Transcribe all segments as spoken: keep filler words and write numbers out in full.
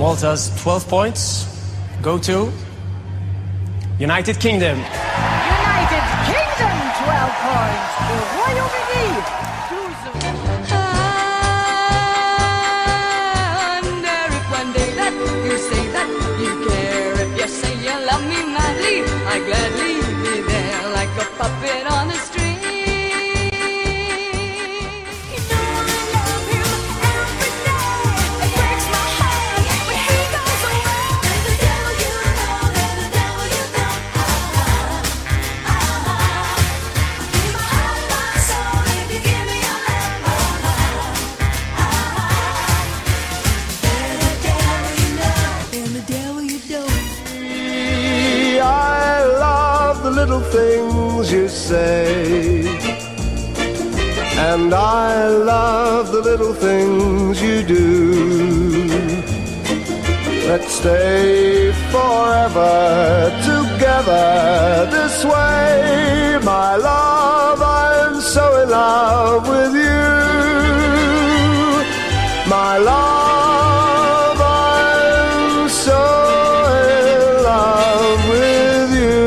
Malta's twelve points go to United Kingdom. United Kingdom, twelve points. Le Royaume-Uni, douze. I wonder if one day that you say that you care. If you say you love me madly, I gladly be there like a puppet on a string. Little things you say, and I love the little things you do. Let's stay forever together this way, my love. I'm so in love with you, my love. I'm so in love with you.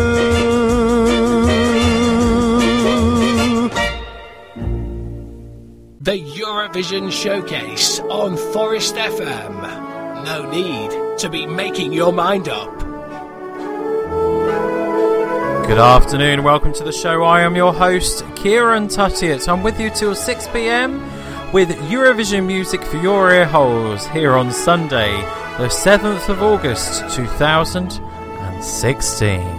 The Eurovision Showcase on Forest F M. No need to be making your mind up. Good afternoon, welcome to the show. I am your host, Kieran Tuttiett. I'm with you till six p.m. with Eurovision music for your ear holes here on Sunday, the seventh of August, two thousand sixteen.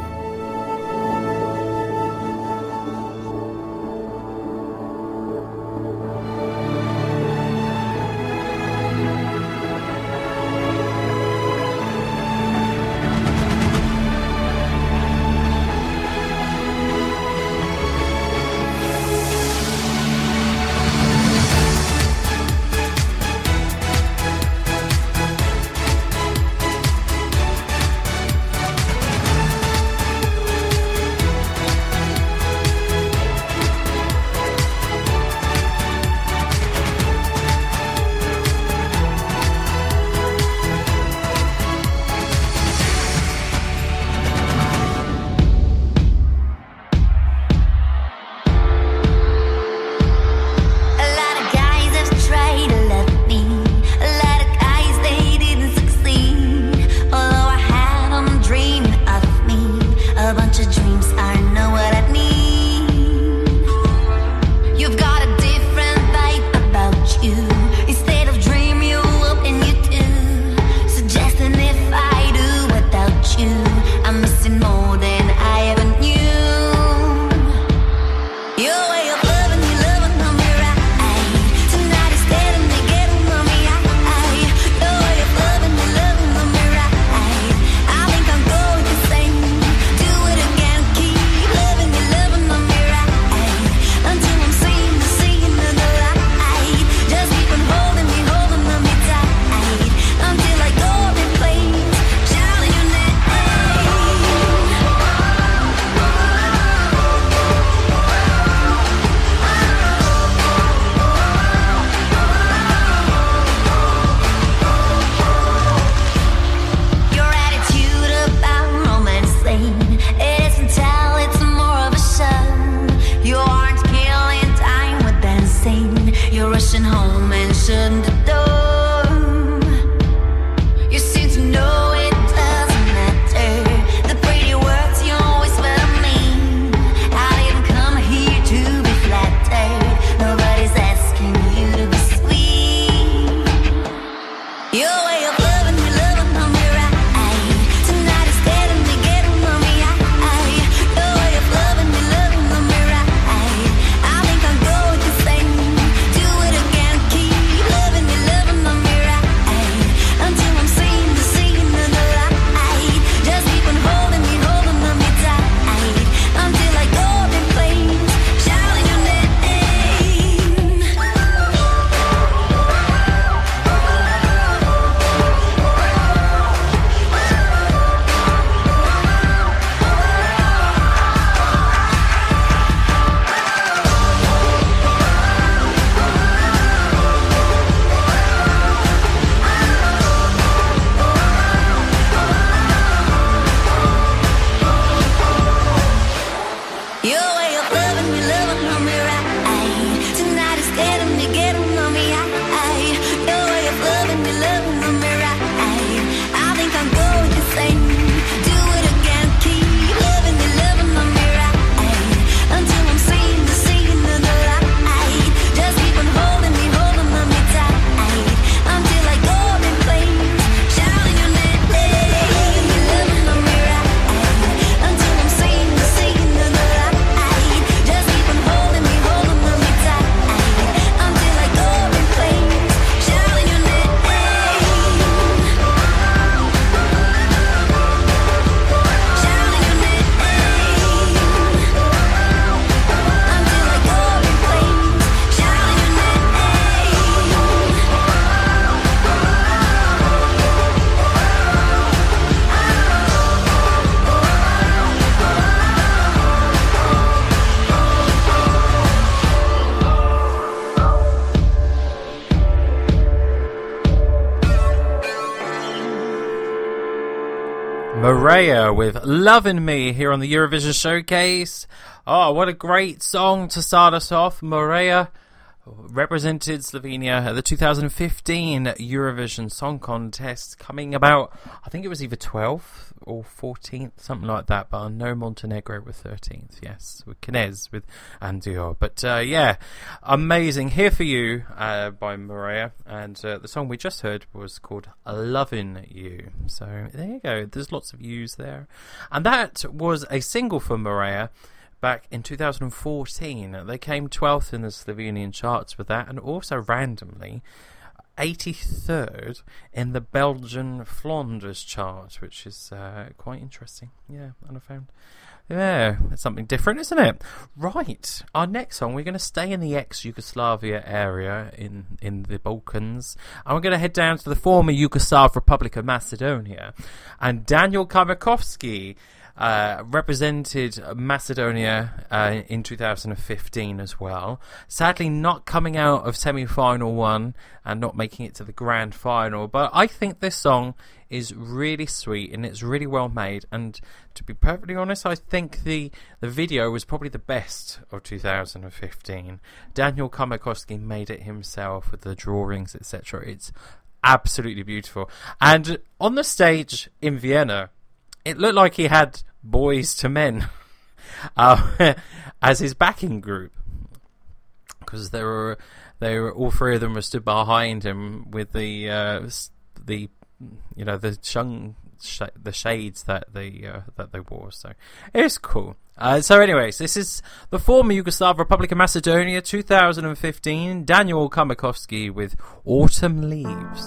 Maria with Lovin' Me here on the Eurovision Showcase. Oh, what a great song to start us off. Maria represented Slovenia at the two thousand fifteen Eurovision Song Contest, coming about, I think it was either twelfth or fourteenth, something like that, but I know Montenegro were thirteenth, yes, with Knez, with Andio. But uh, yeah, amazing. Here for You uh, by Maria, and uh, the song we just heard was called Lovin' You. So there you go, there's lots of yous there. And that was a single for Maria back in two thousand fourteen. They came twelfth in the Slovenian charts with that, and also randomly eighty-third in the Belgian Flanders chart, which is uh, quite interesting. Yeah, and I found, yeah, it's something different, isn't it? Right, our next song, we're going to stay in the ex-Yugoslavia area in, in the Balkans, and we're going to head down to the former Yugoslav Republic of Macedonia, and Daniel Kamakovsky Uh, represented Macedonia uh, in two thousand fifteen as well. Sadly, not coming out of semi-final one and not making it to the grand final. But I think this song is really sweet and it's really well made. And to be perfectly honest, I think the the video was probably the best of two thousand fifteen. Daniel Kamakovsky made it himself with the drawings, et cetera. It's absolutely beautiful. And on the stage in Vienna, it looked like he had Boys to Men uh, as his backing group, because there were they were all three of them were stood behind him with the uh, the you know the shung sh- the shades that they uh, that they wore. So it's cool. Uh, so, anyways, this is the former Yugoslav Republic of Macedonia, two thousand fifteen. Daniel Kamakovsky with Autumn Leaves.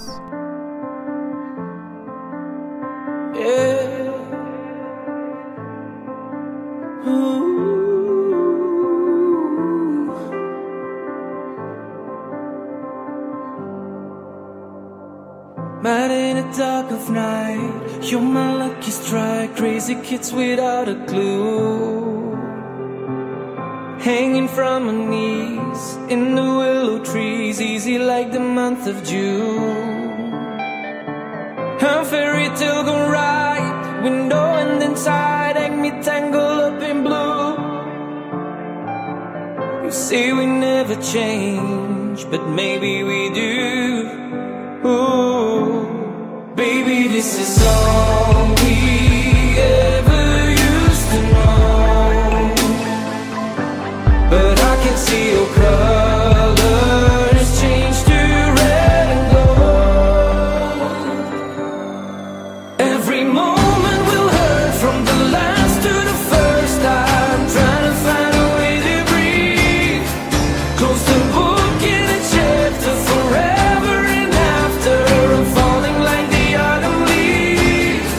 Yeah. Ooh. Mad in the dark of night, you're my lucky strike. Crazy kids without a clue, hanging from my knees in the willow trees, easy like the month of June. A fairy tale gone right, window and inside, hang me tangled up in blue. You say we never change, but maybe we do. Ooh, baby, this is all we ever used to know. But I can see your colors change to red and gold. Every moment will hurt, from the last to the first. I'm trying to find a way to breathe. Close the book in a chapter forever and after. I'm falling like the autumn leaves.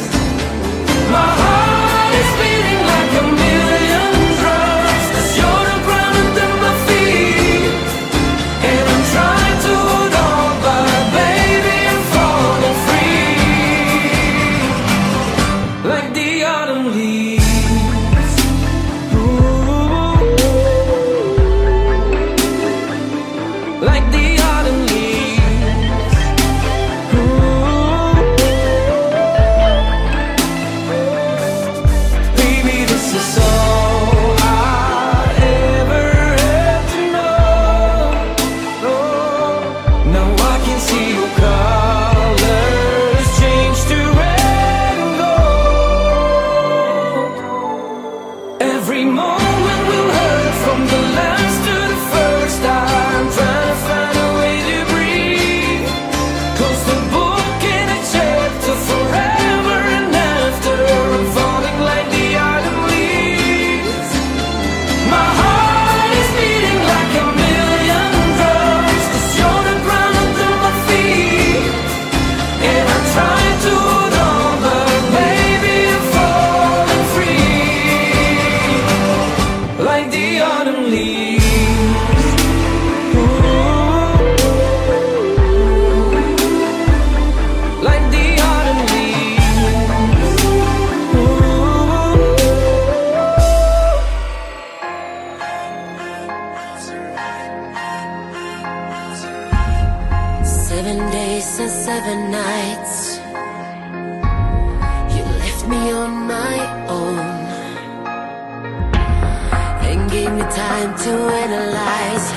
trying to analyze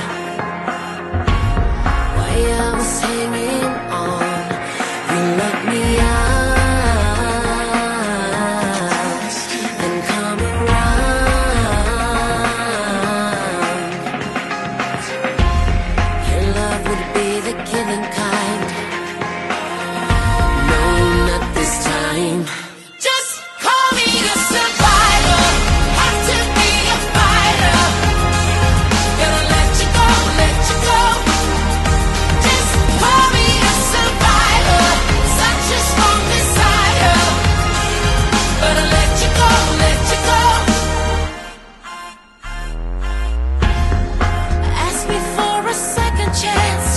why I was hanging on. You let me out and come around. Your love would be the killing kind. No, not this time. Just call me a survivor. Have to be a fighter. Gonna let you go, let you go. Just call me a survivor. Such a strong desire. Gonna let you go, let you go. Ask me for a second chance.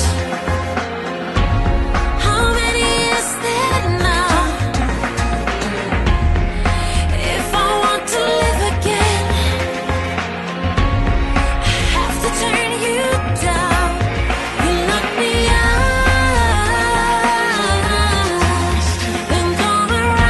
How many is there now? If I want to live again, I have to turn you down. You lock me out, then come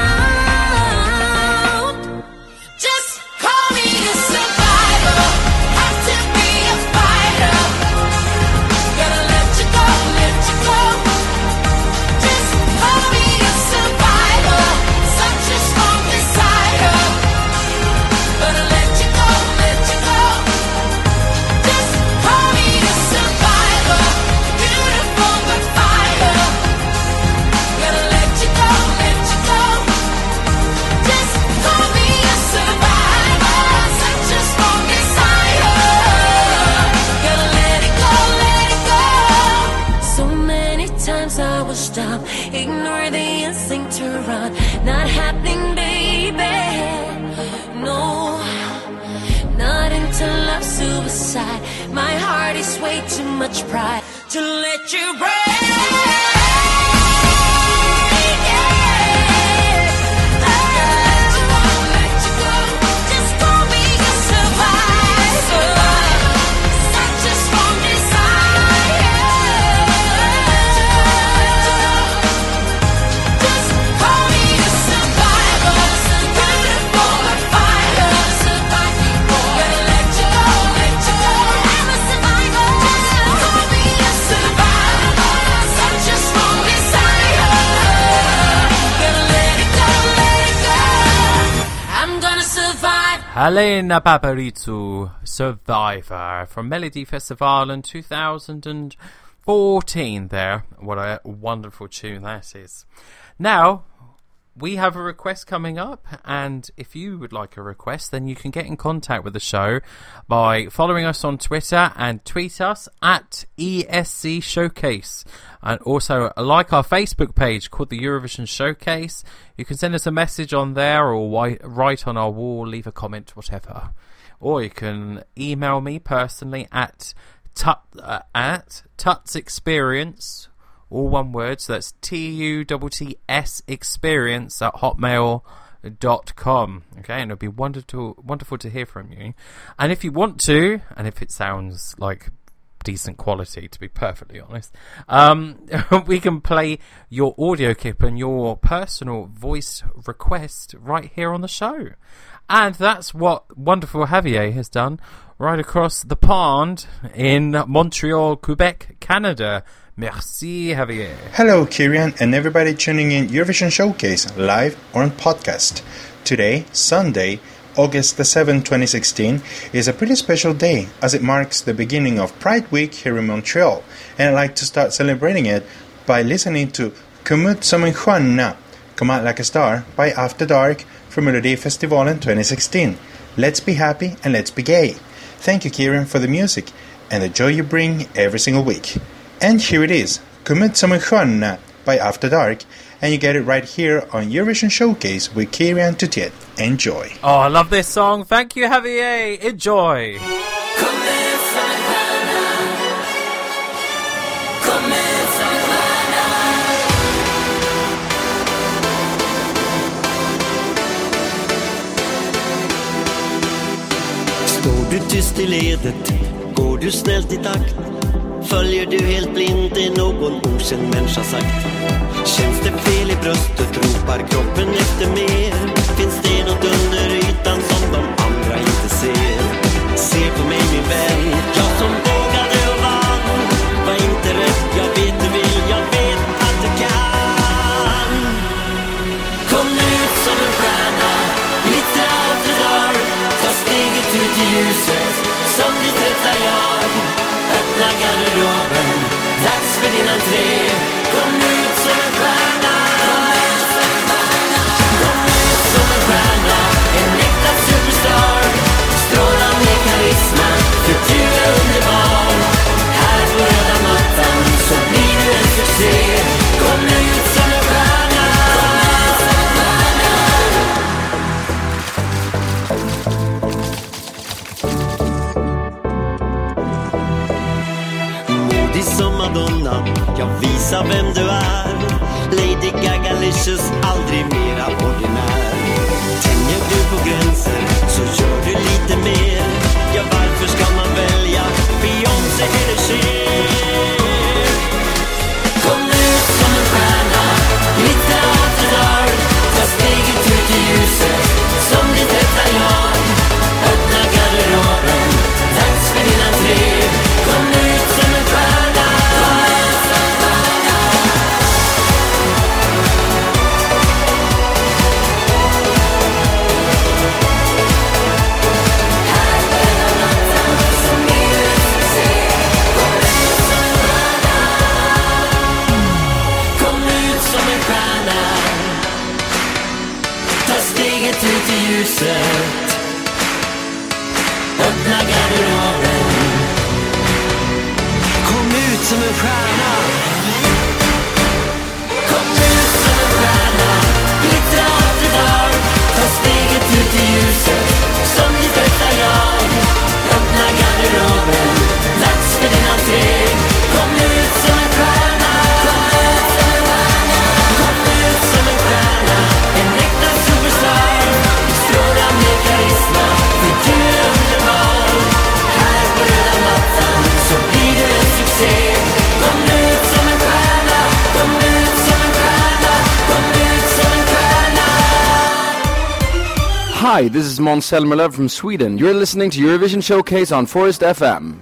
around. Just call me a survivor. Have to be a fighter. Gotta let you go, let you go. Just call me a survivor. Such a strong desire. Gonna let you go, let you go. Just call me a survivor. Beautiful but fire. Gonna let you go, let you go. Just call me a survivor. Such a strong desire. Gonna let it go, let it go. So many times I will stop, ignore the instinct to run. Not happening, baby. No, not into love suicide. My heart is way too much pride to let you break. Just call me a survivor. Such a strong desire. Just call me a survivor. Beautiful but fire. Gonna let you go, let you go. I'm a survivor. Just call me a survivor. Such a strong desire. Gonna let it go, let it go. I'm gonna survive. Helena Paparizou, Survivor, from Melody Festival in two thousand fourteen there. What a wonderful tune that is. Now, we have a request coming up, and if you would like a request, then you can get in contact with the show by following us on Twitter and tweet us at E S C Showcase. And also like our Facebook page called the Eurovision Showcase. You can send us a message on there, or wi- write on our wall, leave a comment, whatever. Or you can email me personally at tut, uh, at Tuts Experience, all one word, so that's T U T T S experience at hotmail dot com. Okay, and it'll be wonderful wonderful to hear from you. And if you want to, and if it sounds like decent quality, to be perfectly honest, um, we can play your audio clip and your personal voice request right here on the show. And that's what wonderful Javier has done right across the pond in Montreal, Quebec, Canada. Merci, Javier. Hello, Kieran, and everybody tuning in Eurovision Showcase live or on podcast. Today, Sunday, August the seventh, twenty sixteen, is a pretty special day as it marks the beginning of Pride Week here in Montreal, and I'd like to start celebrating it by listening to Come ut som en stjärna, Come Out Like a Star by After Dark from Melody Festival in twenty sixteen. Let's be happy and let's be gay. Thank you, Kieran, for the music and the joy you bring every single week. And here it is, Come ut som en stjärna by After Dark, and you get it right here on Eurovision Showcase with Kieran Tutiet. Enjoy. Oh, I love this song. Thank you, Javier. Enjoy. Står du tyst i ledet, går du snällt i takt, följer du helt blint det någon okänd människa sagt. Känns det fel i bröstet, ropar kroppen efter mer. Finns det något under ytan som de andra inte ser? Se på mig min vän, ljuset som ditt rätta jag. Öppna garderoben, dags för din entré. Kom ut som en stjärna. Kom ut som en stjärna, en äkta superstar. Stråla med karisma, för du är underbar. Här på röda mattan så blir du en succé. Kom ut som en stjärna. Modig som Madonna, jag visar vem du är. Lady Gaga-licious, aldrig mera ordinär. Tänjer du på gränser så gör du lite mer. Ja, varför ska man välja Beyoncé eller Cher? Kom ut som en stjärna, lite after dark. Ta steget ut i ljuset som ditt rätta jag. Öppna garderoben, dags för din entré. Kom ut som en stjärna. Ut i ljuset, öppna garderoben. Kom ut som en stjärna. Kom ut som en stjärna, glittra after dark. Ta steget ut i ljuset som ditt rätta jag. Öppna garderoben, dags för din entré. Kom ut som en stjärna. Kom ut som en stjärna, en äkta superstar. Stråla med karisma, för du är underbar. Här på röda mattan så blir du en succé. Kom ut som en stjärna, kom ut som en stjärna, kom ut som en stjärna. Hi, this is Måns Zelmerlöw from Sweden. You're listening to Eurovision Showcase on Forest F M.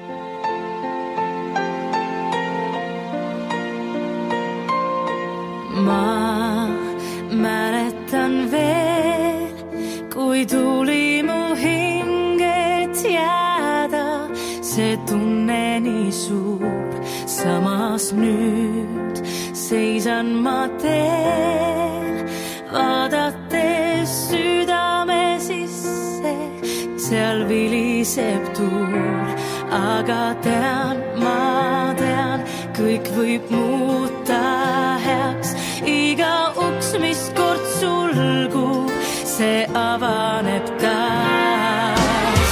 Mä mäletän veel, kui tuli mu hinget jääda. See tunne nii suur, samas nüüd seisan ma teel. Vaadates südame sisse, seal viliseb tuul. Aga tean, ma tean, kõik võib muuta heaks. Iga uks, mis kord sulgub, see avaneb taas.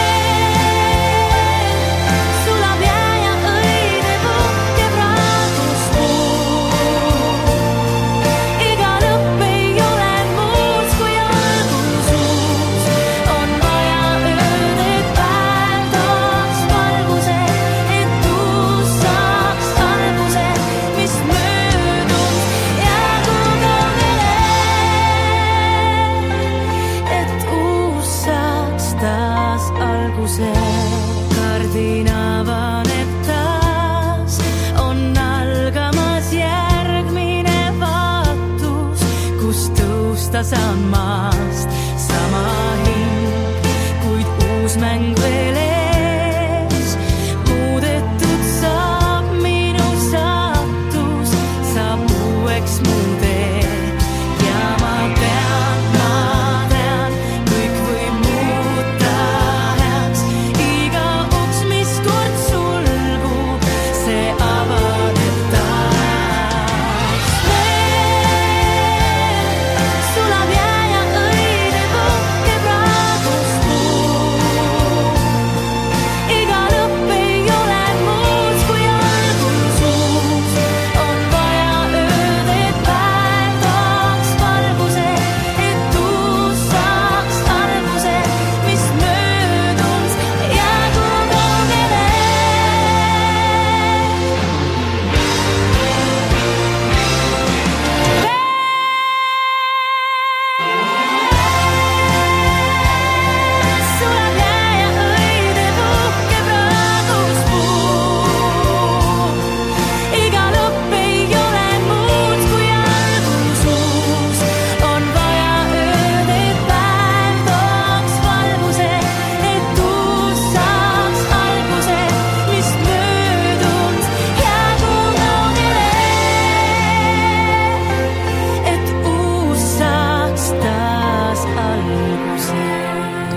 Veel sulab jää ja õide puhke praegust puud. Iga lõpp ei ole muus kui algus uus. On vaja ööd, et päev tooks valguse, et uus saaks alguse, mis möödus jäägu kaugele. Et uus saaks taas alguse. Kardin avaneb taas, on algamas järgmine vaatus, kus tõusta saan maast sama hing, kuid uus mäng veel ees. Muudetud saab minu saatus, saab uueks mu tee. Ja ma tean, ma tean, kõik võib muuta heaks. Iga uks, mis kord sulgub, see avaneb taas. Veel sulab jää ja õide puhke praegust puud.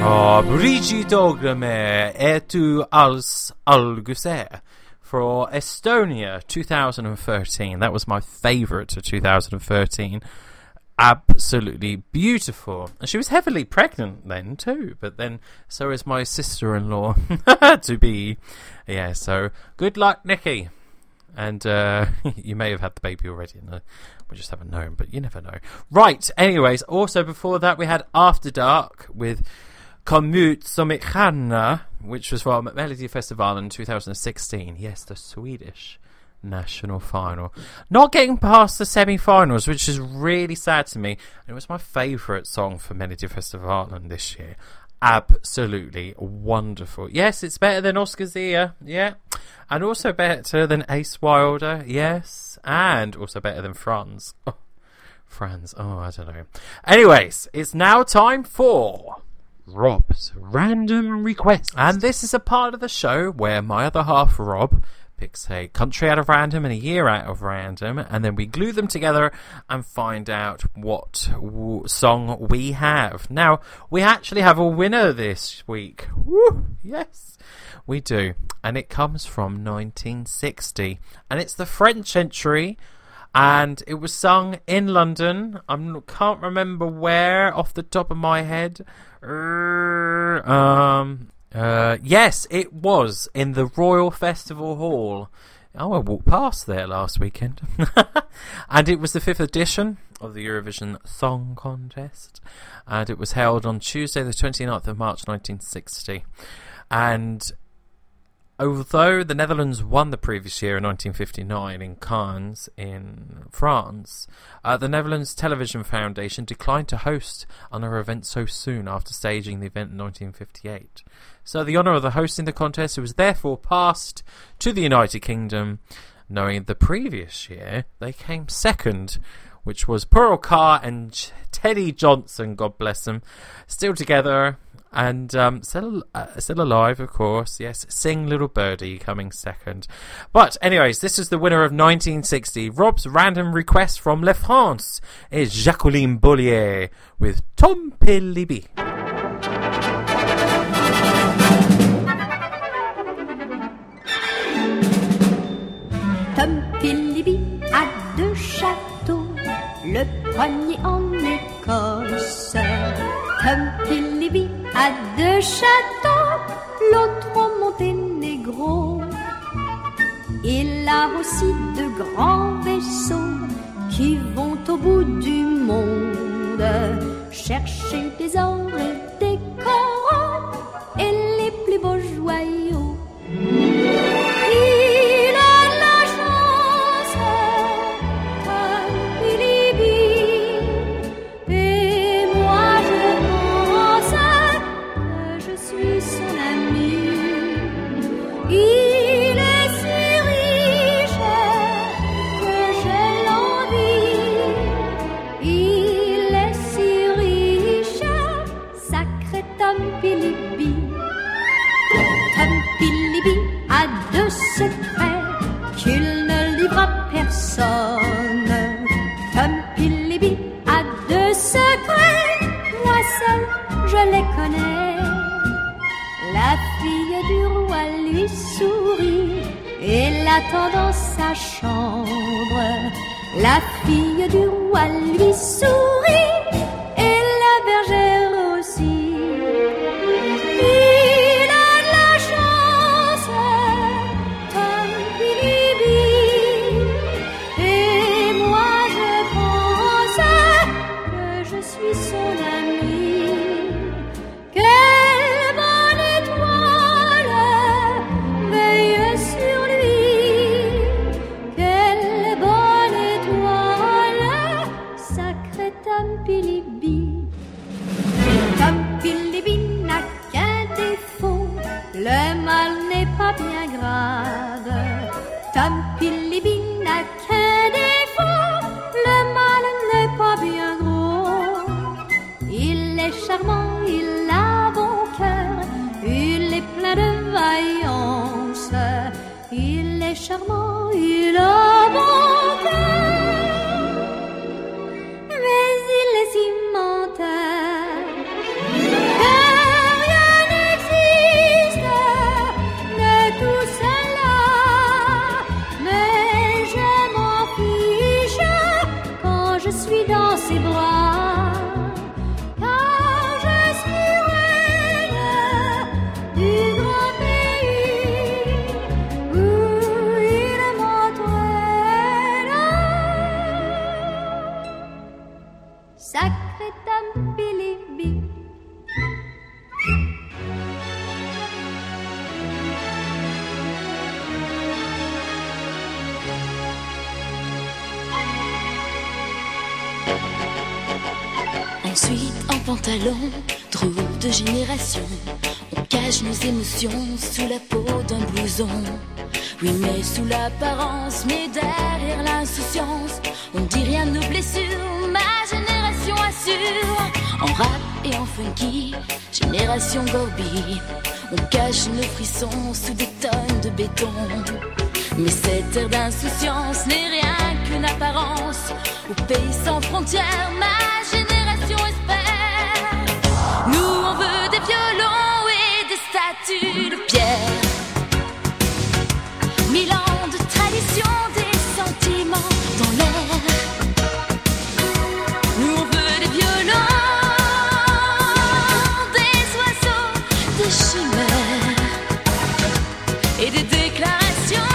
Oh, Brigidogame et tu als alguse for Estonia two thousand thirteen. That was my favourite of two thousand thirteen. Absolutely beautiful. And she was heavily pregnant then too, but then so is my sister-in-law to be. Yeah, so good luck, Nikki. And uh, you may have had the baby already, and uh, we just haven't known, but you never know. Right, anyways, also before that we had After Dark with Kom ut som ett stjärna, which was from Melody Festival in two thousand sixteen. Yes, the Swedish national final. Not getting past the semi-finals, which is really sad to me. And it was my favourite song for Melody Festival this year. Absolutely wonderful. Yes, it's better than Oscar Zia, yeah. And also better than Ace Wilder, yes. And also better than Franz. Oh, Franz, oh, I don't know. Anyways, it's now time for Rob's Random Request. And this is a part of the show where my other half, Rob, picks a country out of random and a year out of random, and then we glue them together and find out what w- song we have. Now, we actually have a winner this week. Woo, yes, we do. And it comes from nineteen sixty. And it's the French entry, and it was sung in London. I can't remember where off the top of my head. Uh, um... Uh, yes, it was in the Royal Festival Hall. Oh, I walked past there last weekend. And it was the fifth edition of the Eurovision Song Contest. And it was held on Tuesday, the twenty-ninth of March, nineteen sixty. And although the Netherlands won the previous year in nineteen fifty-nine in Cannes in France, uh, the Netherlands Television Foundation declined to host another event so soon after staging the event in nineteen fifty-eight. So the honour of the hosting the contest was therefore passed to the United Kingdom, knowing the previous year they came second, which was Pearl Carr and Teddy Johnson, God bless them, still together and um, still, uh, still alive, of course, yes, Sing Little Birdie coming second. But anyways, this is the winner of nineteen sixty. Rob's random request from Le France is Jacqueline Bollier with Tom Pilibi. Tom Pilibi a deux châteaux, le premier en Écosse. Tom Pilibi a deux châteaux, l'autre au Monténégro. Il a aussi de grands vaisseaux qui vont au bout du monde chercher des or et des coraux et les plus beaux joyaux. Qu'il ne livre à personne. Tom Pilibi a deux secrets, moi seul je les connais. La fille du roi lui sourit et l'attend dans sa chambre. La fille du roi lui sourit et la bergère aussi. Bien grave, Tom Pilibi n'a qu'un défaut, le mal n'est pas bien gros. Il est charmant, il a bon cœur, il est plein de vaillance. Il est charmant, il a bon cœur, mais il est si menteur. Car suis dans ses bras, car je suis reine du grand pays où il m'entraîne. Sacré Tampilibi. Ensuite, en pantalon, trop de génération, on cache nos émotions sous la peau d'un blouson. Oui, mais sous l'apparence, mais derrière l'insouciance, on dit rien de nos blessures, ma génération assure. En rap et en funky, génération Gorby, on cache nos frissons sous des tonnes de béton. Mais cette ère d'insouciance n'est rien qu'une apparence. Au pays sans frontières, ma génération espère. Nous on veut des violons et des statues de pierre. Mille ans de tradition, des sentiments dans l'air. Nous on veut des violons, des oiseaux, des chimères et des déclarations.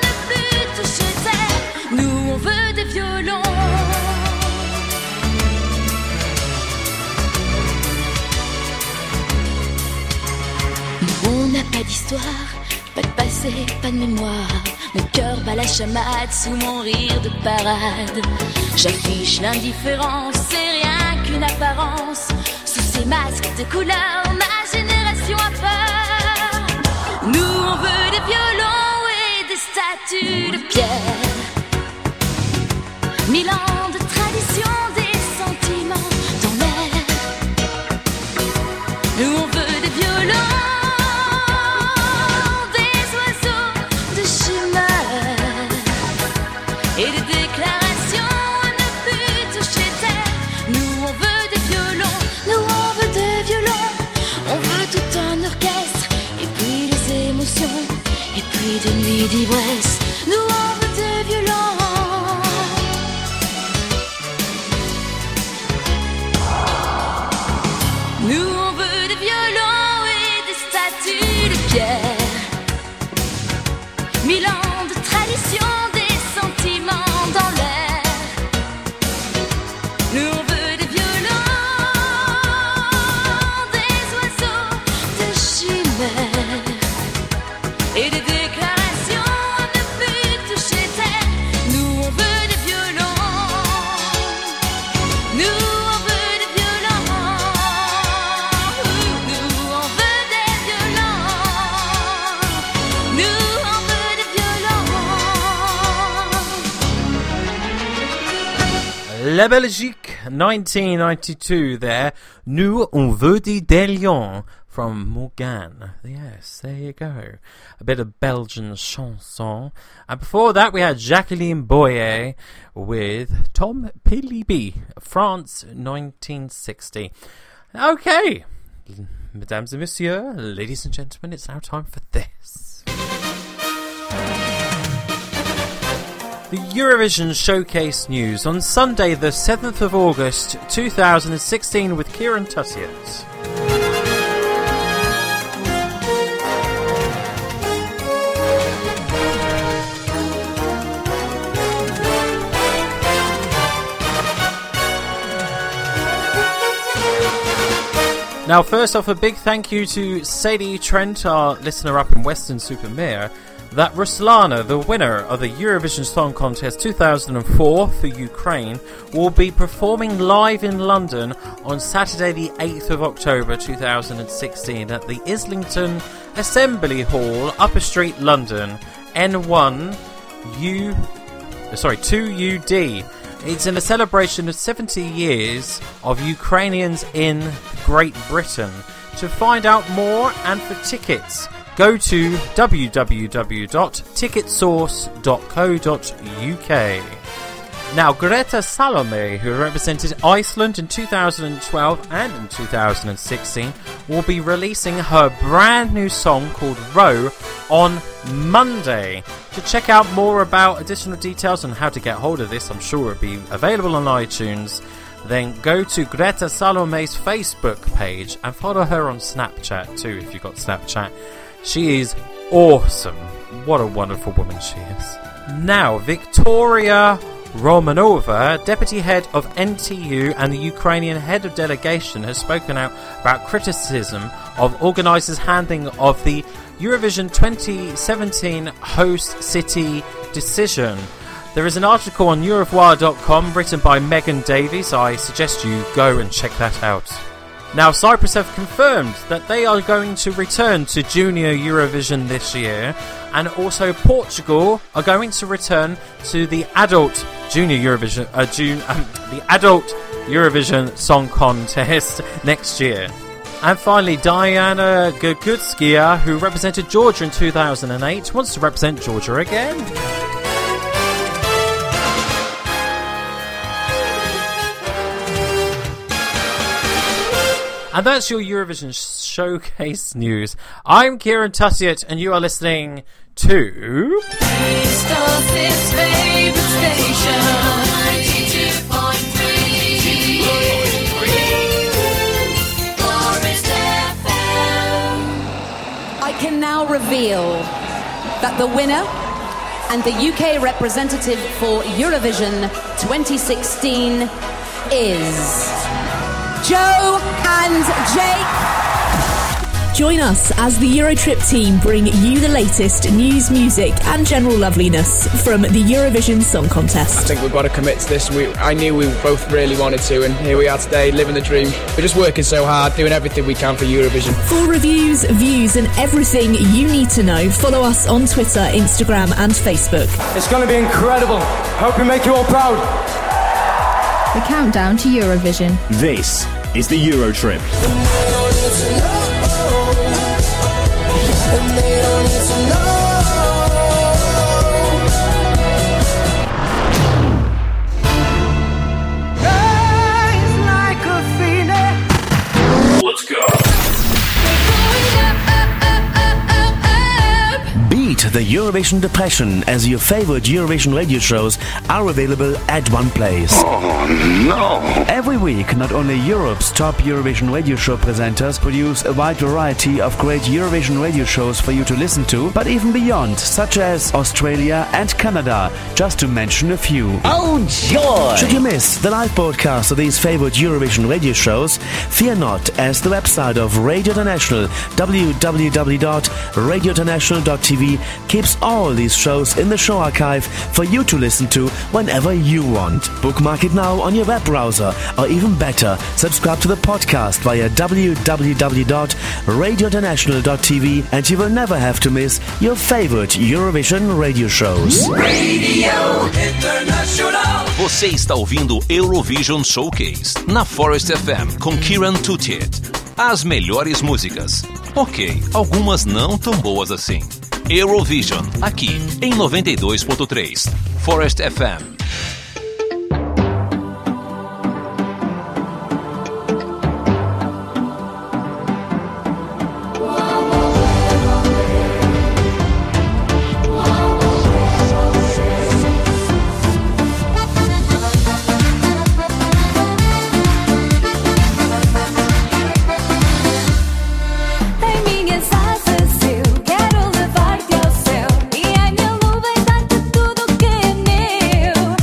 Nous on veut des violons. Nous on n'a pas d'histoire, pas de passé, pas de mémoire. Mon cœur bat la chamade sous mon rire de parade. J'affiche l'indifférence, c'est rien qu'une apparence. Sous ces masques de couleurs, ma génération a peur. Nous on veut des violons et des statues de pierre. Mille ans de tradition, des sentiments dans l'air. Nous on veut des violons, des oiseaux de chimères et des déclarations à ne plus toucher terre. Nous on veut des violons, nous on veut des violons. On veut tout un orchestre et puis les émotions et puis des nuits d'ivresse. Nous on veut des violons. Nous on veut des violons et des statues de pierre. Mille ans de tradition, des sentiments dans l'air. Nous on veut des violons, des oiseaux, des chimères et des déclarations à ne plus toucher terre. Nous on veut des violons. Nous on veut des violons. La Belgique, nineteen ninety-two there. Nous on veut des lions from Morgan. Yes, there you go. A bit of Belgian chanson. And before that we had Jacqueline Boyer with Tom Pilibi, France, nineteen sixty. Okay, mesdames et messieurs, ladies and gentlemen, it's now time for this. The Eurovision Showcase News on Sunday the seventh of August two thousand sixteen with Kieran Tussiett. Now first off, a big thank you to Sadie Trent, our listener up in Weston-super-Mare, that Ruslana, the winner of the Eurovision Song Contest two thousand four for Ukraine, will be performing live in London on Saturday the eighth of October two thousand sixteen at the Islington Assembly Hall, Upper Street, London, N one U, sorry, two U D. It's in a celebration of seventy years of Ukrainians in Great Britain. To find out more and for tickets, go to w w w dot ticket source dot co dot u k. Now, Greta Salome, who represented Iceland in two thousand twelve and in two thousand sixteen, will be releasing her brand new song called Row on Monday. To check out more about additional details on how to get hold of this, I'm sure it'll be available on iTunes. Then go to Greta Salome's Facebook page and follow her on Snapchat too if you've got Snapchat. She is awesome. What a wonderful woman she is. Now, Victoria Romanova, deputy head of N T U and the Ukrainian head of delegation, has spoken out about criticism of organisers' handling of the Eurovision twenty seventeen host city decision. There is an article on Eurovoix dot com written by Megan Davies. I suggest you go and check that out. Now, Cyprus have confirmed that they are going to return to Junior Eurovision this year, and also Portugal are going to return to the adult Junior Eurovision, uh, June, um, the adult Eurovision Song Contest next year. And finally, Diana Gagutskaya, who represented Georgia in two thousand eight, wants to represent Georgia again. And that's your Eurovision Showcase news. I'm Kieran Tussiett, and you are listening to... East of his favourite station, ninety-two point three, Forest F M. I can now reveal that the winner and the U K representative for Eurovision twenty sixteen is... Joe and Jake. Join us as the Eurotrip team bring you the latest news, music and general loveliness from the Eurovision Song Contest. I think we've got to commit to this. We, I knew we both really wanted to, and here we are today, living the dream. We're just working so hard, doing everything we can for Eurovision. For reviews, views and everything you need to know, follow us on Twitter, Instagram and Facebook. It's going to be incredible. Hope we make you all proud. The countdown to Eurovision. This is the Eurotrip. Let's go. Beat the Eurovision depression as your favorite Eurovision radio shows are available at one place. Oh no! Every week, not only Europe's top Eurovision radio show presenters produce a wide variety of great Eurovision radio shows for you to listen to, but even beyond, such as Australia and Canada, just to mention a few. Oh joy! Should you miss the live broadcast of these favorite Eurovision radio shows, fear not, as the website of Radio International, w w w dot radio international dot t v, keeps all these shows in the show archive for you to listen to whenever you want. Bookmark it now on your web browser, or even better, subscribe to the podcast via w w w dot radio international dot t v, and you will never have to miss your favorite Eurovision radio shows. Radio International. Você está ouvindo Eurovision Showcase na Forest F M com Kieran Tussiett. As melhores músicas. Ok, algumas não tão boas assim. Eurovision, aqui em noventa e dois ponto três, Forest F M. Em minhas asas eu quero levar-te ao céu, e em minha nuvem dar-te tudo que é meu.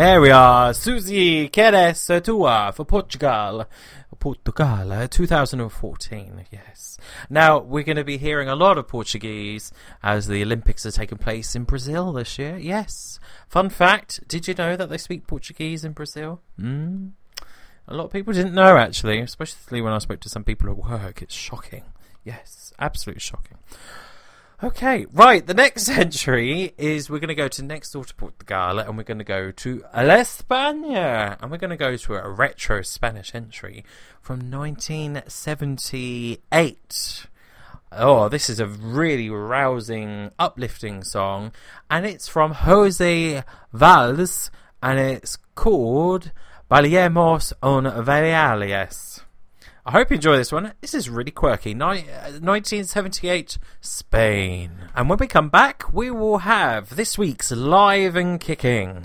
There we are. Suzy Queres Tua for Portugal. Portugal, two thousand fourteen, yes. Now, we're going to be hearing a lot of Portuguese as the Olympics are taking place in Brazil this year. Yes. Fun fact, did you know that they speak Portuguese in Brazil? Mm. A lot of people didn't know, actually, especially when I spoke to some people at work. It's shocking. Yes, absolutely shocking. Okay, right, the next entry is we're going to go to next door to Portugal and we're going to go to La España and we're going to go to a retro Spanish entry from nineteen seventy-eight. Oh, this is a really rousing, uplifting song and it's from Jose Valls and it's called Bailemos un Valiales. I hope you enjoy this one. This is really quirky. Ni- nineteen seventy-eight, Spain. And when we come back, we will have this week's Live and Kicking.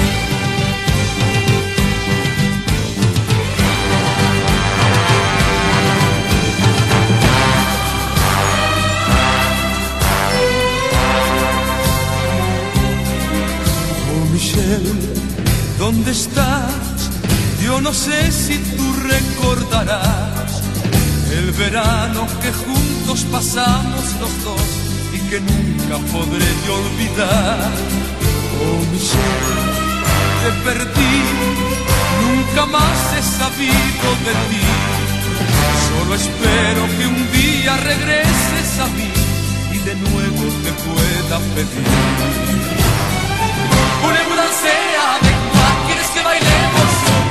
Oh, Michelle, ¿dónde estás? Yo no sé si tú recordarás el verano que juntos pasamos los dos y que nunca podré yo olvidar. Oh, Michelle, te perdí, nunca más he sabido de ti. Solo espero que un día regreses a mí y de nuevo te pueda pedir. Voulez-vous danser avec moi? ¿Quieres que bailemos?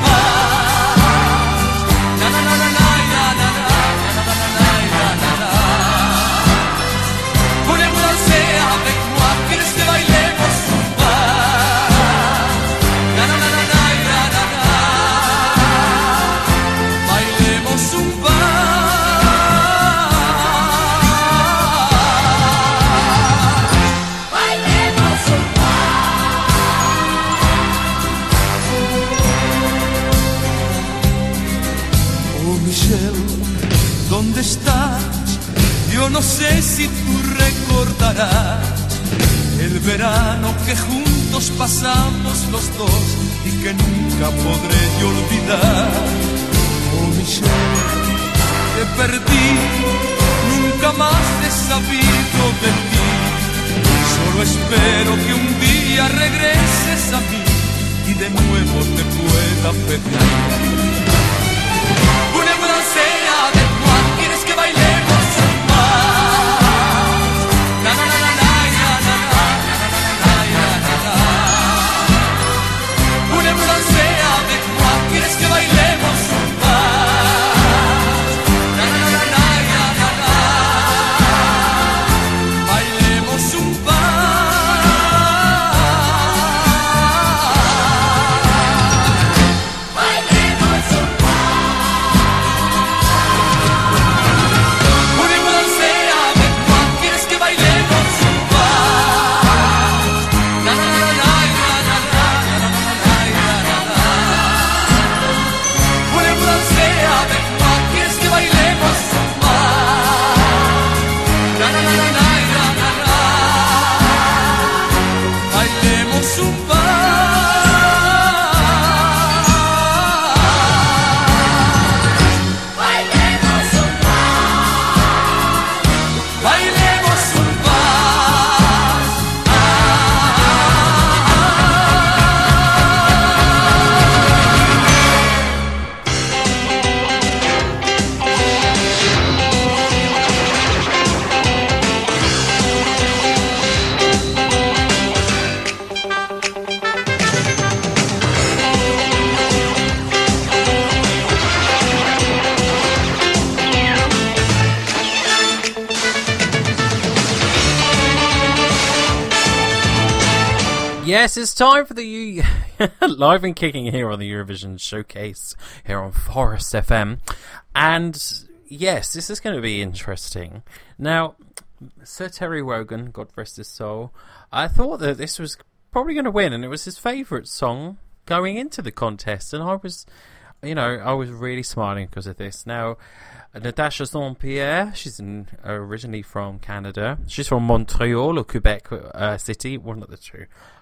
¿Dónde estás? Yo no sé si tú recordarás el verano que juntos pasamos los dos y que nunca podré yo olvidar. Oh, Michelle, te perdí, nunca más he sabido de ti. Solo espero que un día regreses a mí y de nuevo te pueda pedir. Voulez-vous danser avec moi? ¿Quieres que bailemos más? Na na na na na na na na na na. Voulez-vous danser avec moi? ¿Quieres que bailemos más? Na na na na na na na. Bailemos un Yes, it's time for the U- Live and Kicking here on the Eurovision Showcase here on Forest F M. And yes, this is going to be interesting. Now, Sir Terry Wogan, God rest his soul, I thought that this was probably going to win, and it was his favourite song going into the contest. And I was, you know, I was really smiling because of this. Now, Natasha Saint-Pierre, she's in, originally from Canada. She's from Montreal or Quebec uh, City, one of the two.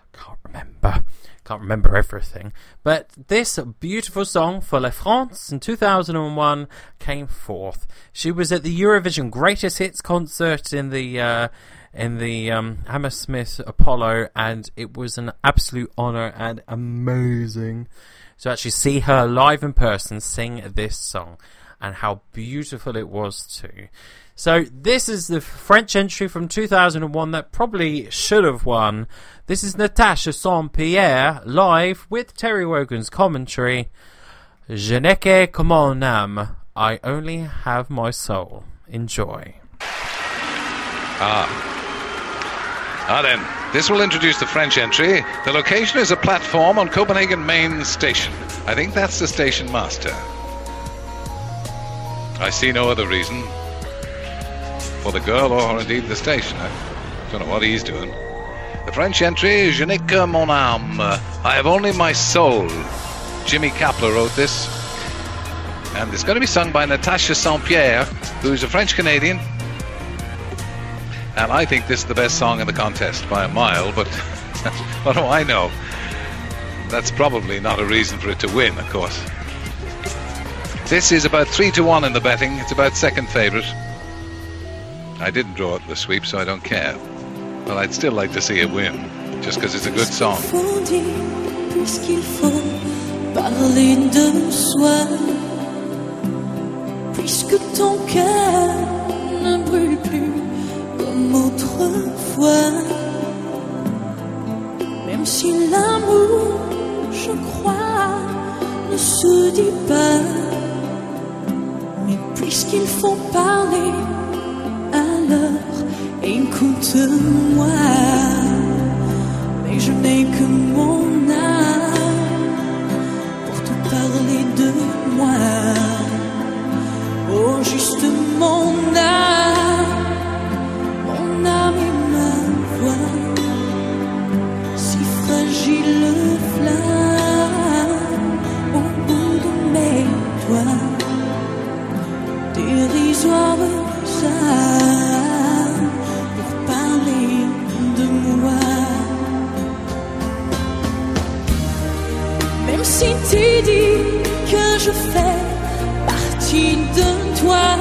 can't remember. Can't remember everything. But this beautiful song for La France in two thousand one came forth. She was at the Eurovision Greatest Hits concert in the uh, in the um, Hammersmith Apollo, and it was an absolute honour and amazing to actually see her live in person sing this song, and how beautiful it was too. So this is the French entry from two thousand one that probably should have won. This is Natasha Saint-Pierre live with Terry Wogan's commentary. Je n'ai que mon âme. I only have my soul. Enjoy. Ah. Ah then, this will introduce the French entry. The location is a platform on Copenhagen main station. I think that's the station master. I see no other reason for the girl or indeed the station. I don't know what he's doing. The French entry, Je n'ai que mon âme. I have only my soul. Jimmy Kapler wrote this. And it's going to be sung by Natasha Saint-Pierre, who's a French-Canadian. And I think this is the best song in the contest by a mile, but what do I know? That's probably not a reason for it to win, of course. This is about three to one in the betting. It's about second favourite. I didn't draw it the sweep, so I don't care. But I'd still like to see it win, just because it's a good song. Puisqu'il faut parler de soi, puisque ton cœur ne brûle plus comme autrefois, même si l'amour, je crois, ne se dit pas, mais puisqu'il faut parler, alors écoute-moi. Mais je n'ai que mon âme pour te parler de moi. Oh, juste mon âme, mon âme et ma voix, si fragile flamme au bout de mes doigts, dérisoire âme pour parler de moi. Même si tu dis que je fais partie de toi,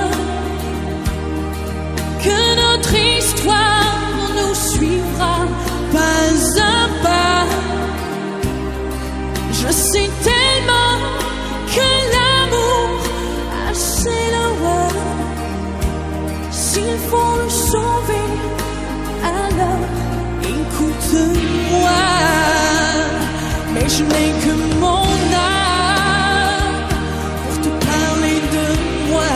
que notre histoire nous suivra pas à pas, je sais tellement que l'amour a ses lois. S'il faut le sauver, alors écoute-moi. Mais je n'ai que mon âme pour te parler de moi.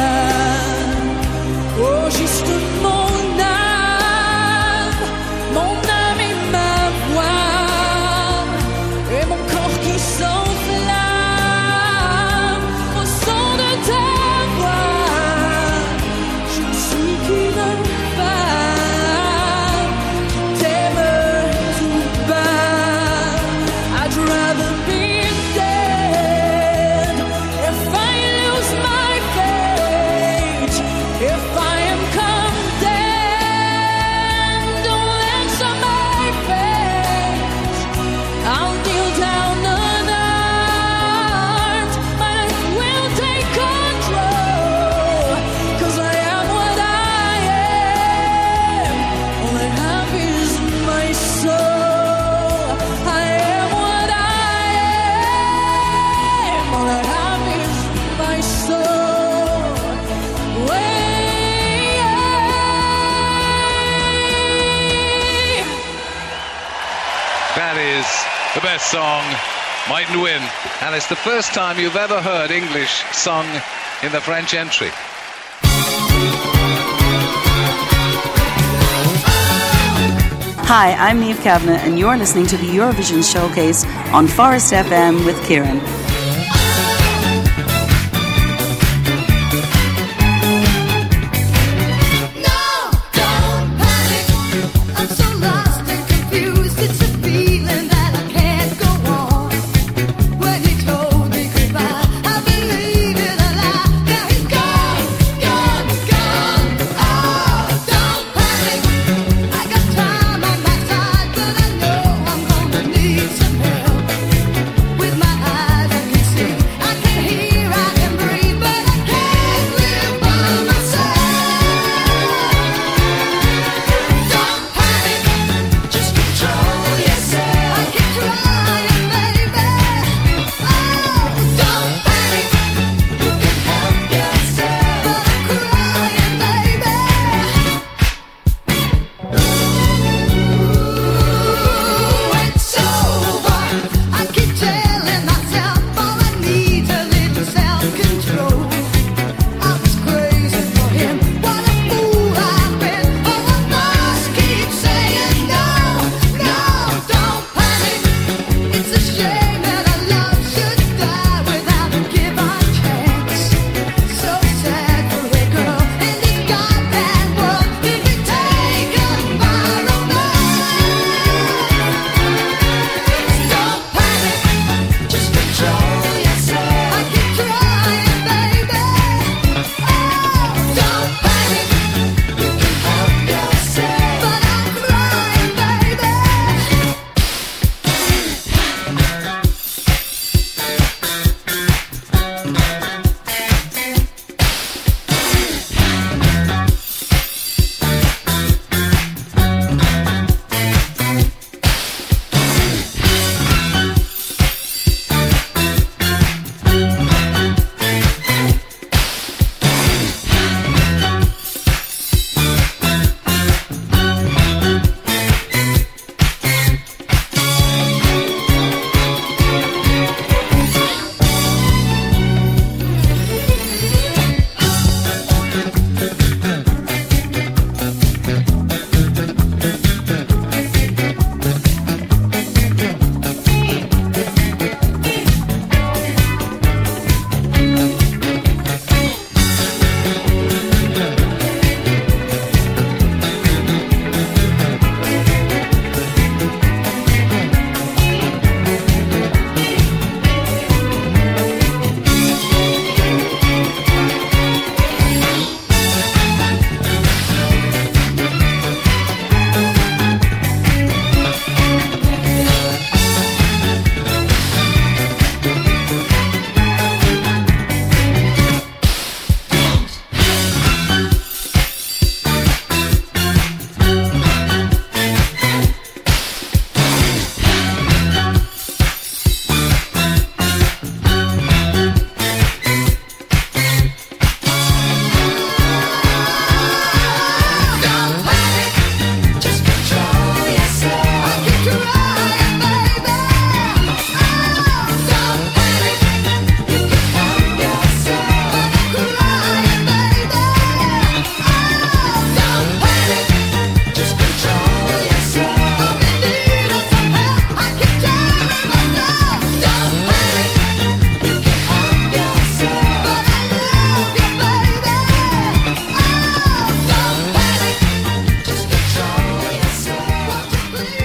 Oh, juste mon âme, mon âme et ma voix, et mon corps qui s'enflamme au son de ta voix. Je ne suis qu'une femme qui t'aime tout bas. I'd rather be dead if I lose my fate. If I am condemned, don't answer my face. I'll kneel down unarmed. My life will take control, 'cause I am what I am. All I have is my soul. I am what I am. All I have is my soul. Way. That is the best song, mightn't win. And it's the first time you've ever heard English sung in the French entry. Hi, I'm Niamh Kavanagh, and you're listening to the Eurovision Showcase on Forest F M with Kieran. I got time on my side, but I know I'm gonna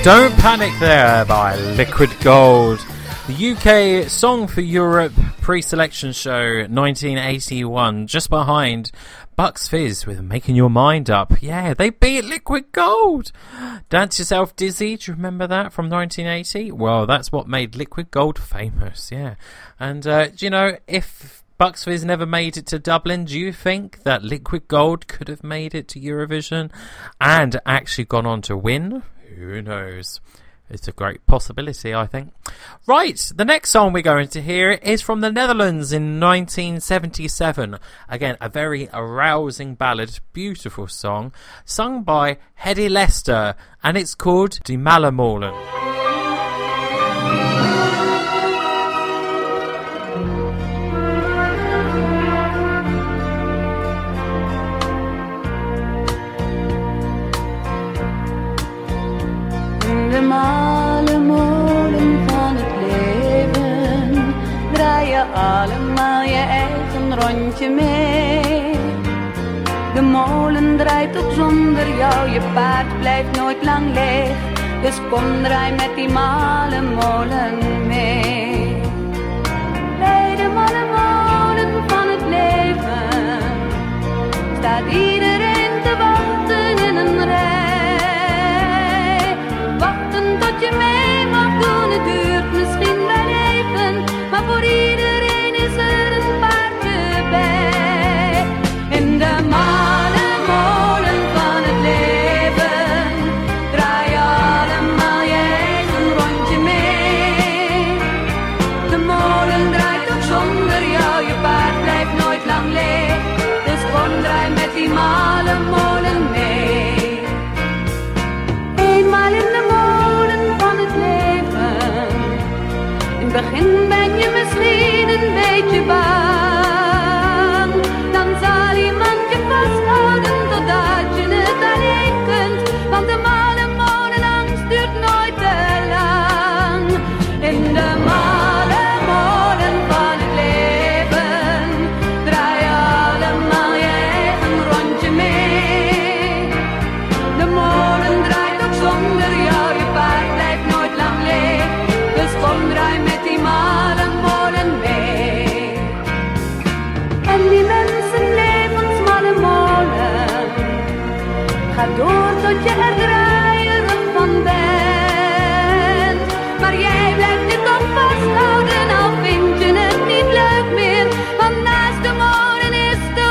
Don't Panic there by Liquid Gold. The U K Song for Europe pre-selection show nineteen eighty-one, just behind Bucks Fizz with Making Your Mind Up. Yeah, they beat Liquid Gold. Dance Yourself Dizzy, do you remember that from nineteen eighty? Well, that's what made Liquid Gold famous, yeah. And, uh, do you know, if Bucks Fizz never made it to Dublin, do you think that Liquid Gold could have made it to Eurovision and actually gone on to win? Who knows? It's a great possibility, I think. Right, the next song we're going to hear is from the Netherlands in nineteen seventy-seven. Again, a very arousing ballad, beautiful song, sung by Hedy Lester, and it's called Die Malle Molen. De malle molen van het leven, draai je allemaal je eigen rondje mee. De molen draait ook zonder jou, je paard blijft nooit lang leeg. Dus kom draai met die malle molen mee. Bij de malle molen van het leven staat iedereen te wachten in een rij. Tot je mee mag doen, het duurt misschien wel even, maar voor iedereen is er een paardje bij. In de malle molen van het leven draai je allemaal je eigen rondje mee. De molen draait ook zonder jou, je paard blijft nooit lang leeg. Dus kom draai met die malle molen mee. Eenmaal in de begin ben je misschien een beetje bang. Dan zal iemand je vasthouden totdat je het alleen kunt. Want de malle molenangst duurt nooit te lang. In de malle molen van het leven draai je allemaal je eigen rondje mee. De molen draait ook zonder jou, je paard blijft nooit lang leeg. Dus kom draai met die malle molen mee. En die mensenlevensmalle molen gaat door tot je er draaierig van bent. Maar jij blijft je toch vasthouden, al vind je het niet leuk meer. Want naast de molen is de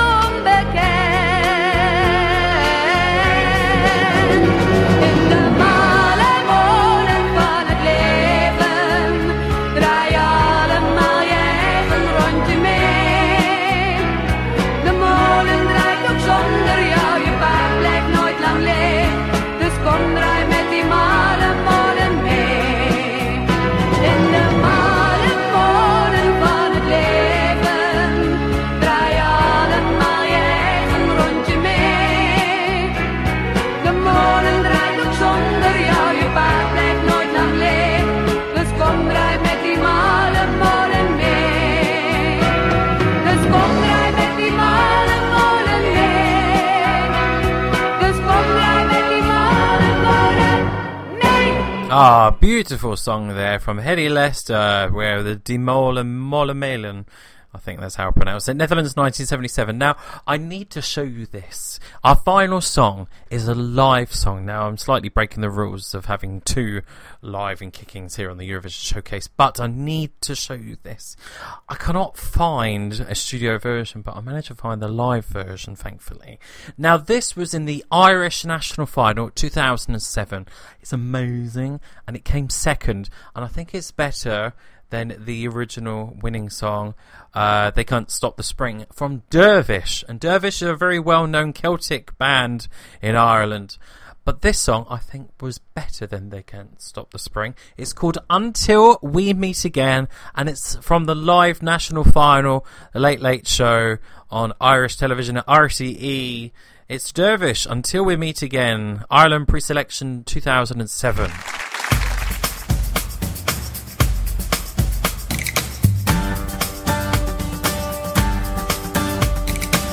onbekend. In de malle molen van het leven draai je allemaal je eigen rondje mee. De molen draait ook zonder jou, je paard blijft nooit lang leeg. Dus kom draai met die malle molen mee. In de malle molen van het leven draai je allemaal je eigen rondje mee. De molen draait ook zonder jou, je paard blijft nooit lang leeg. Dus kom draai met die malle molen mee. Dus kom draai met die malle molen mee. Dus kom draai met die malle molen mee. Ah, beautiful song there from Hedy Lester, where the Die Malle Molen, I think that's how I pronounce it. Netherlands nineteen seventy-seven. Now, I need to show you this. Our final song is a live song. Now, I'm slightly breaking the rules of having two live and kickings here on the Eurovision Showcase, but I need to show you this. I cannot find a studio version, but I managed to find the live version, thankfully. Now, this was in the Irish National Final two thousand seven. It's amazing, and it came second, and I think it's better than the original winning song, uh, They Can't Stop the Spring, from Dervish. And Dervish is a very well-known Celtic band in Ireland. But this song, I think, was better than They Can't Stop the Spring. It's called Until We Meet Again, and it's from the live national final, The Late Late Show, on Irish television at R T E. It's Dervish, Until We Meet Again, Ireland pre-selection two thousand seven.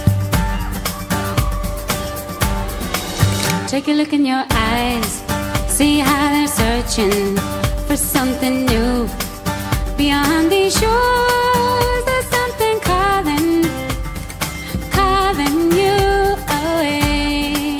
Take a look in your eyes, See how they're searching for something new. Beyond these shores, there's something calling, calling you away.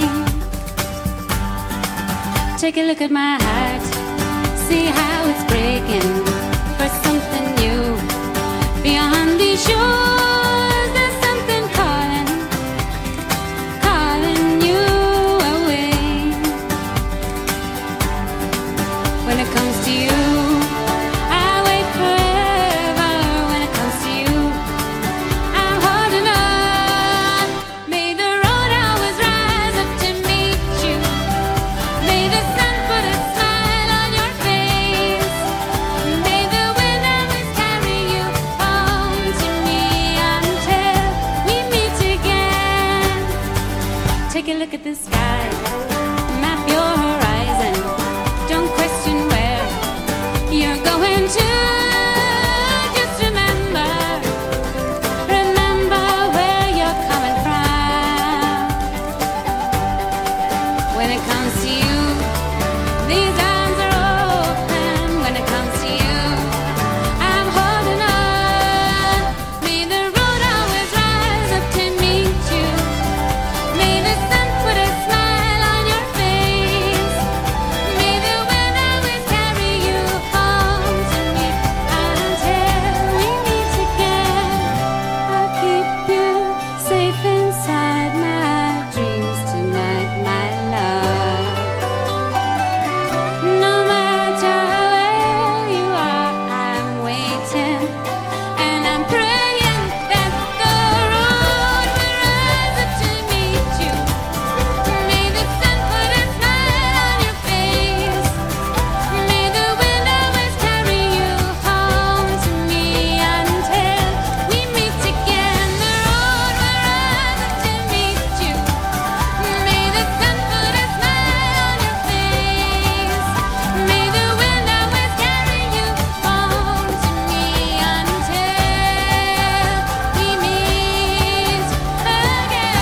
Take a look at my heart, see how it's breaking for something new. Beyond these shores, there's something calling, calling you away. When it comes to you, I wait forever. When it comes to you, I'm holding on. May the road always rise up to meet you. May the sun put a smile on your face. May the wind always carry you home to me until we meet again. Take a look at the sky, map your horizon. Don't question where you're going to. Just remember, remember where you're coming from. When it comes to you, these arms are open. When it comes to you, I'm holding on. May the road always rise up to meet you. May the sun put a smile on your face. May the wind always carry you home to me until we meet again. I'll keep you safe inside my dreams tonight, my love. No matter where you are, I'm waiting and I'm praying that the road will rise up to meet you. May the sun put a smile on your face. May the wind always carry you home to me until we meet again. The road will rise up to meet you. May the sun put a smile on your face. May the wind always carry you home to me until we meet again.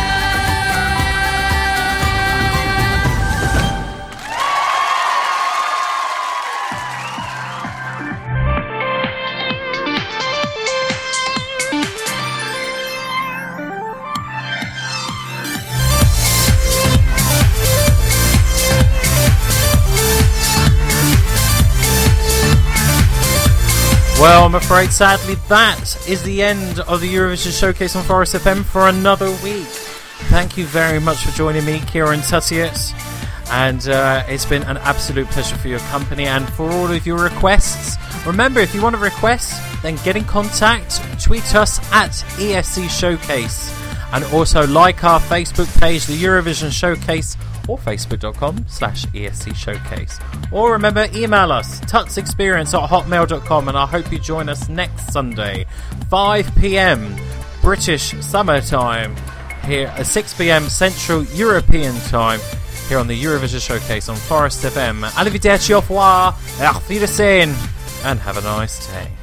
Well, I'm afraid, sadly, that is the end of the Eurovision Showcase on Forest F M for another week. Thank you very much for joining me, Kieran Tuttiett, and uh, it's been an absolute pleasure for your company and for all of your requests. Remember, if you want to request, then get in contact, tweet us at E S C Showcase, and also like our Facebook page, the Eurovision Showcase, or facebook.com slash ESC Showcase. Or remember, email us, tutsexperience at hotmail dot com, and I hope you join us next Sunday, five p.m. British Summer Time, here at six p.m. Central European Time, here on the Eurovision Showcase on Forest F M. Arrivederci, au revoir, auf Wiedersehen, and have a nice day.